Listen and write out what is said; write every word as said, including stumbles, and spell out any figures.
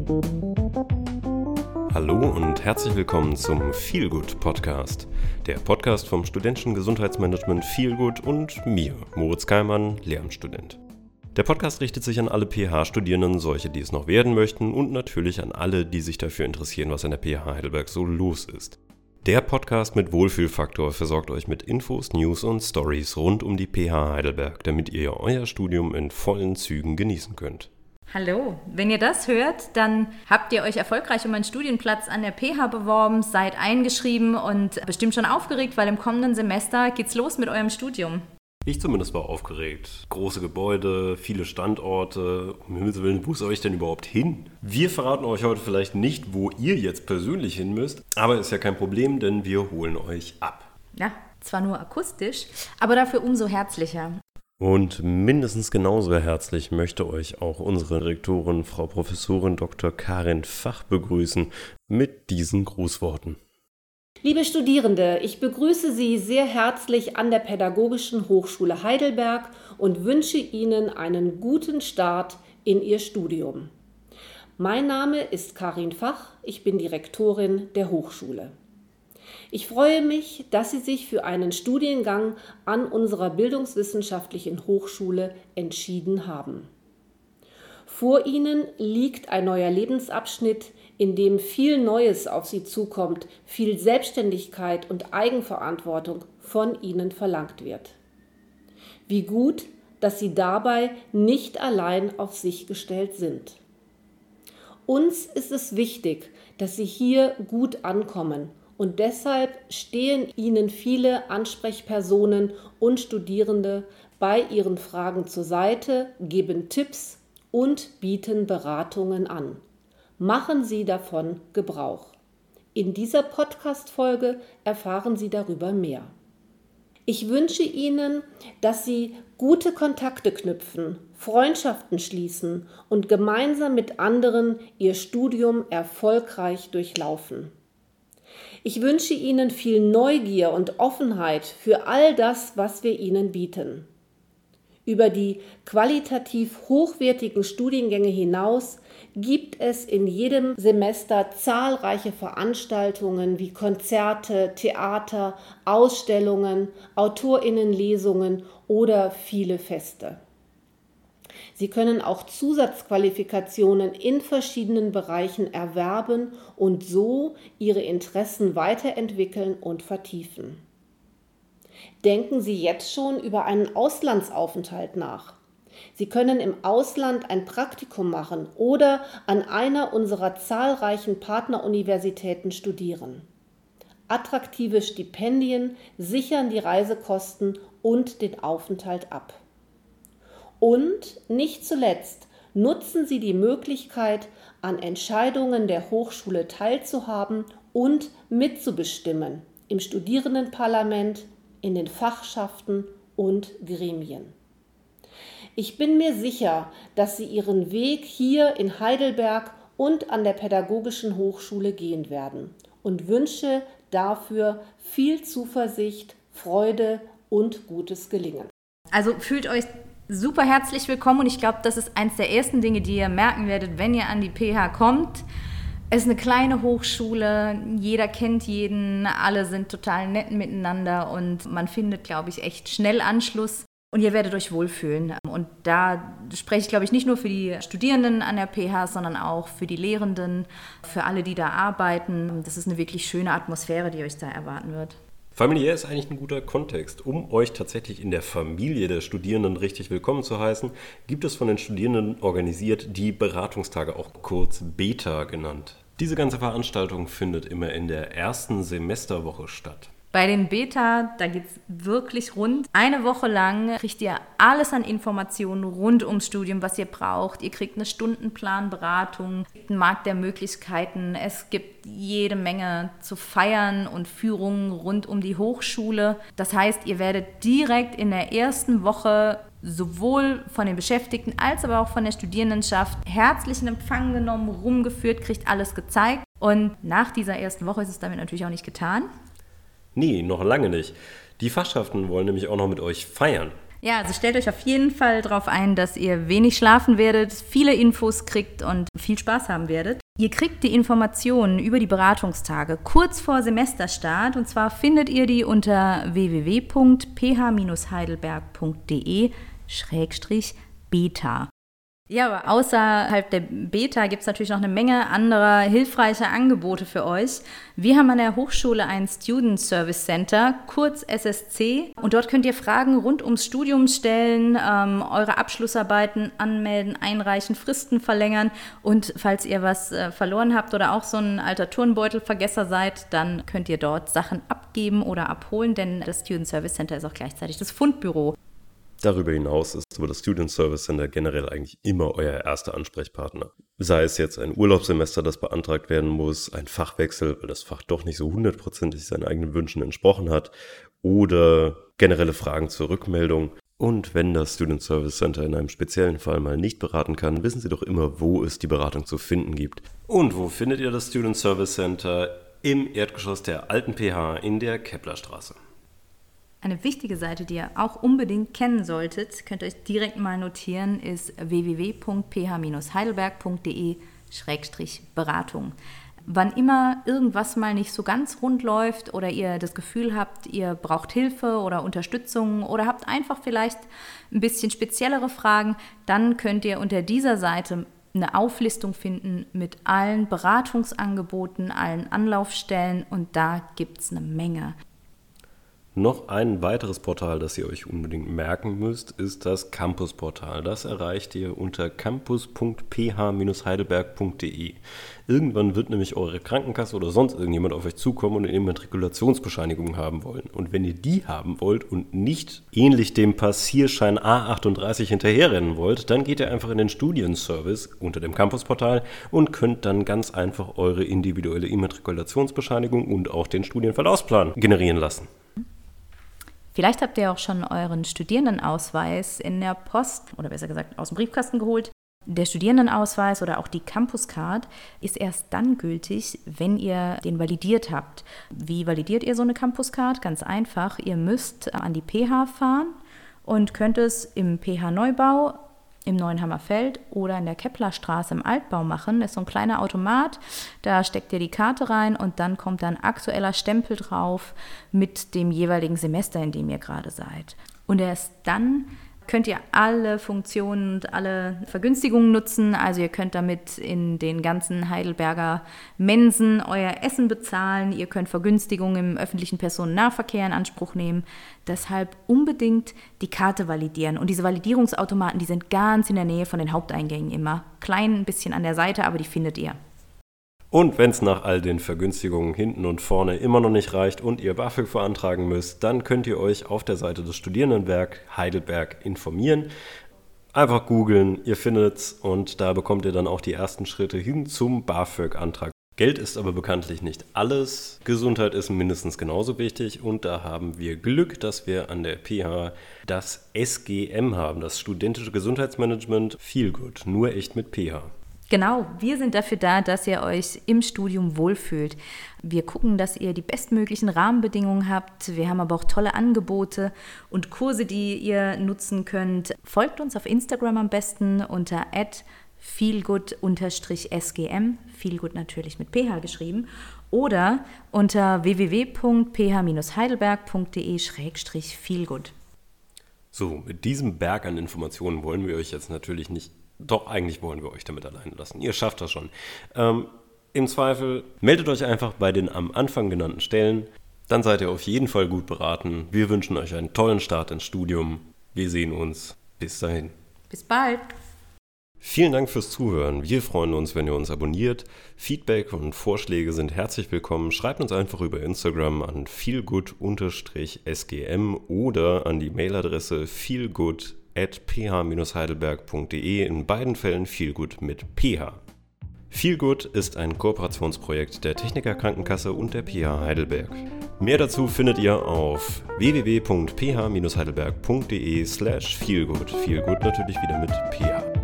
Hallo und herzlich willkommen zum Feelgood Podcast, der Podcast vom studentischen Gesundheitsmanagement Feelgood und mir, Moritz Keimann, Lehramtsstudent. Der Podcast richtet sich an alle P H-Studierenden, solche, die es noch werden möchten, und natürlich an alle, die sich dafür interessieren, was an der P H Heidelberg so los ist. Der Podcast mit Wohlfühlfaktor versorgt euch mit Infos, News und Stories rund um die P H Heidelberg, damit ihr euer Studium in vollen Zügen genießen könnt. Hallo, wenn ihr das hört, dann habt ihr euch erfolgreich um einen Studienplatz an der P H beworben, seid eingeschrieben und bestimmt schon aufgeregt, weil im kommenden Semester geht's los mit eurem Studium. Ich zumindest war aufgeregt. Große Gebäude, viele Standorte. Um Himmels Willen, wo soll ich denn überhaupt hin? Wir verraten euch heute vielleicht nicht, wo ihr jetzt persönlich hin müsst, aber ist ja kein Problem, denn wir holen euch ab. Ja, zwar nur akustisch, aber dafür umso herzlicher. Und mindestens genauso herzlich möchte euch auch unsere Rektorin, Frau Professorin Doktor Karin Fach begrüßen mit diesen Grußworten. Liebe Studierende, ich begrüße Sie sehr herzlich an der Pädagogischen Hochschule Heidelberg und wünsche Ihnen einen guten Start in Ihr Studium. Mein Name ist Karin Fach, ich bin die Rektorin der Hochschule. Ich freue mich, dass Sie sich für einen Studiengang an unserer Bildungswissenschaftlichen Hochschule entschieden haben. Vor Ihnen liegt ein neuer Lebensabschnitt, in dem viel Neues auf Sie zukommt, viel Selbstständigkeit und Eigenverantwortung von Ihnen verlangt wird. Wie gut, dass Sie dabei nicht allein auf sich gestellt sind. Uns ist es wichtig, dass Sie hier gut ankommen und deshalb stehen Ihnen viele Ansprechpersonen und Studierende bei Ihren Fragen zur Seite, geben Tipps und bieten Beratungen an. Machen Sie davon Gebrauch. In dieser Podcast-Folge erfahren Sie darüber mehr. Ich wünsche Ihnen, dass Sie gute Kontakte knüpfen, Freundschaften schließen und gemeinsam mit anderen Ihr Studium erfolgreich durchlaufen. Ich wünsche Ihnen viel Neugier und Offenheit für all das, was wir Ihnen bieten. Über die qualitativ hochwertigen Studiengänge hinaus gibt es in jedem Semester zahlreiche Veranstaltungen wie Konzerte, Theater, Ausstellungen, AutorInnenlesungen oder viele Feste. Sie können auch Zusatzqualifikationen in verschiedenen Bereichen erwerben und so Ihre Interessen weiterentwickeln und vertiefen. Denken Sie jetzt schon über einen Auslandsaufenthalt nach. Sie können im Ausland ein Praktikum machen oder an einer unserer zahlreichen Partneruniversitäten studieren. Attraktive Stipendien sichern die Reisekosten und den Aufenthalt ab. Und nicht zuletzt nutzen Sie die Möglichkeit, an Entscheidungen der Hochschule teilzuhaben und mitzubestimmen im Studierendenparlament, in den Fachschaften und Gremien. Ich bin mir sicher, dass Sie Ihren Weg hier in Heidelberg und an der Pädagogischen Hochschule gehen werden und wünsche dafür viel Zuversicht, Freude und gutes Gelingen. Also fühlt euch super herzlich willkommen und ich glaube, das ist eins der ersten Dinge, die ihr merken werdet, wenn ihr an die P H kommt. Es ist eine kleine Hochschule, jeder kennt jeden, alle sind total nett miteinander und man findet, glaube ich, echt schnell Anschluss und ihr werdet euch wohlfühlen. Und da spreche ich, glaube ich, nicht nur für die Studierenden an der P H, sondern auch für die Lehrenden, für alle, die da arbeiten. Das ist eine wirklich schöne Atmosphäre, die euch da erwarten wird. Familiär ist eigentlich ein guter Kontext. Um euch tatsächlich in der Familie der Studierenden richtig willkommen zu heißen, gibt es von den Studierenden organisiert die Beratungstage, auch kurz Beta genannt. Diese ganze Veranstaltung findet immer in der ersten Semesterwoche statt. Bei den Beta, da geht es wirklich rund. Eine Woche lang kriegt ihr alles an Informationen rund ums Studium, was ihr braucht. Ihr kriegt eine Stundenplanberatung, einen Markt der Möglichkeiten. Es gibt jede Menge zu feiern und Führungen rund um die Hochschule. Das heißt, ihr werdet direkt in der ersten Woche sowohl von den Beschäftigten als aber auch von der Studierendenschaft herzlich in Empfang genommen, rumgeführt, kriegt alles gezeigt. Und nach dieser ersten Woche ist es damit natürlich auch nicht getan. Nee, noch lange nicht. Die Fachschaften wollen nämlich auch noch mit euch feiern. Ja, also stellt euch auf jeden Fall darauf ein, dass ihr wenig schlafen werdet, viele Infos kriegt und viel Spaß haben werdet. Ihr kriegt die Informationen über die Beratungstage kurz vor Semesterstart und zwar findet ihr die unter w w w punkt p h heidelberg punkt d e Schrägstrich Beta. Ja, aber außerhalb der Beta gibt es natürlich noch eine Menge anderer hilfreicher Angebote für euch. Wir haben an der Hochschule ein Student Service Center, kurz S S C. Und dort könnt ihr Fragen rund ums Studium stellen, ähm, eure Abschlussarbeiten anmelden, einreichen, Fristen verlängern. Und falls ihr was äh, verloren habt oder auch so ein alter Turnbeutelvergesser seid, dann könnt ihr dort Sachen abgeben oder abholen, denn das Student Service Center ist auch gleichzeitig das Fundbüro. Darüber hinaus ist aber das Student Service Center generell eigentlich immer euer erster Ansprechpartner. Sei es jetzt ein Urlaubssemester, das beantragt werden muss, ein Fachwechsel, weil das Fach doch nicht so hundertprozentig seinen eigenen Wünschen entsprochen hat, oder generelle Fragen zur Rückmeldung. Und wenn das Student Service Center in einem speziellen Fall mal nicht beraten kann, wissen Sie doch immer, wo es die Beratung zu finden gibt. Und wo findet ihr das Student Service Center? Im Erdgeschoss der alten P H in der Keplerstraße. Eine wichtige Seite, die ihr auch unbedingt kennen solltet, könnt ihr euch direkt mal notieren, ist w w w punkt p h heidelberg punkt d e Schrägstrich Beratung. Wann immer irgendwas mal nicht so ganz rund läuft oder ihr das Gefühl habt, ihr braucht Hilfe oder Unterstützung oder habt einfach vielleicht ein bisschen speziellere Fragen, dann könnt ihr unter dieser Seite eine Auflistung finden mit allen Beratungsangeboten, allen Anlaufstellen und da gibt es eine Menge. Noch ein weiteres Portal, das ihr euch unbedingt merken müsst, ist das Campus-Portal. Das erreicht ihr unter campus punkt p h heidelberg punkt d e. Irgendwann wird nämlich eure Krankenkasse oder sonst irgendjemand auf euch zukommen und eine Immatrikulationsbescheinigung haben wollen. Und wenn ihr die haben wollt und nicht ähnlich dem Passierschein A achtunddreißig hinterherrennen wollt, dann geht ihr einfach in den Studienservice unter dem Campus-Portal und könnt dann ganz einfach eure individuelle Immatrikulationsbescheinigung und auch den Studienverlaufsplan generieren lassen. Vielleicht habt ihr auch schon euren Studierendenausweis in der Post oder besser gesagt aus dem Briefkasten geholt. Der Studierendenausweis oder auch die Campuscard ist erst dann gültig, wenn ihr den validiert habt. Wie validiert ihr so eine Campuscard? Ganz einfach, ihr müsst an die P H fahren und könnt es im P H Neubau, im Neuenhammer Feld oder in der Keplerstraße im Altbau machen. Das ist so ein kleiner Automat, da steckt ihr die Karte rein und dann kommt da ein aktueller Stempel drauf mit dem jeweiligen Semester, in dem ihr gerade seid. Und erst dann könnt ihr alle Funktionen und alle Vergünstigungen nutzen. Also ihr könnt damit in den ganzen Heidelberger Mensen euer Essen bezahlen. Ihr könnt Vergünstigungen im öffentlichen Personennahverkehr in Anspruch nehmen. Deshalb unbedingt die Karte validieren. Und diese Validierungsautomaten, die sind ganz in der Nähe von den Haupteingängen immer. Klein ein bisschen an der Seite, aber die findet ihr. Und wenn es nach all den Vergünstigungen hinten und vorne immer noch nicht reicht und ihr BAföG beantragen müsst, dann könnt ihr euch auf der Seite des Studierendenwerk Heidelberg informieren. Einfach googeln, ihr findet's und da bekommt ihr dann auch die ersten Schritte hin zum BAföG-Antrag. Geld ist aber bekanntlich nicht alles. Gesundheit ist mindestens genauso wichtig und da haben wir Glück, dass wir an der P H das S G M haben, das studentische Gesundheitsmanagement Feelgood, nur echt mit P H. Genau, wir sind dafür da, dass ihr euch im Studium wohlfühlt. Wir gucken, dass ihr die bestmöglichen Rahmenbedingungen habt. Wir haben aber auch tolle Angebote und Kurse, die ihr nutzen könnt. Folgt uns auf Instagram am besten unter at feelgood S G M, Feelgood natürlich mit P H geschrieben, oder unter w w w punkt p h heidelberg punkt d e Schrägstrich feelgood. So, mit diesem Berg an Informationen wollen wir euch jetzt natürlich nicht Doch, eigentlich wollen wir euch damit alleine lassen. Ihr schafft das schon. Ähm, Im Zweifel meldet euch einfach bei den am Anfang genannten Stellen. Dann seid ihr auf jeden Fall gut beraten. Wir wünschen euch einen tollen Start ins Studium. Wir sehen uns. Bis dahin. Bis bald. Vielen Dank fürs Zuhören. Wir freuen uns, wenn ihr uns abonniert. Feedback und Vorschläge sind herzlich willkommen. Schreibt uns einfach über Instagram an feelgood S G M oder an die Mailadresse feelgood at p h heidelberg punkt d e, in beiden Fällen Feelgood mit P H. Feelgood ist ein Kooperationsprojekt der Techniker Krankenkasse und der P H Heidelberg. Mehr dazu findet ihr auf w w w punkt p h heidelberg punkt d e slash feelgood. Feelgood natürlich wieder mit P H.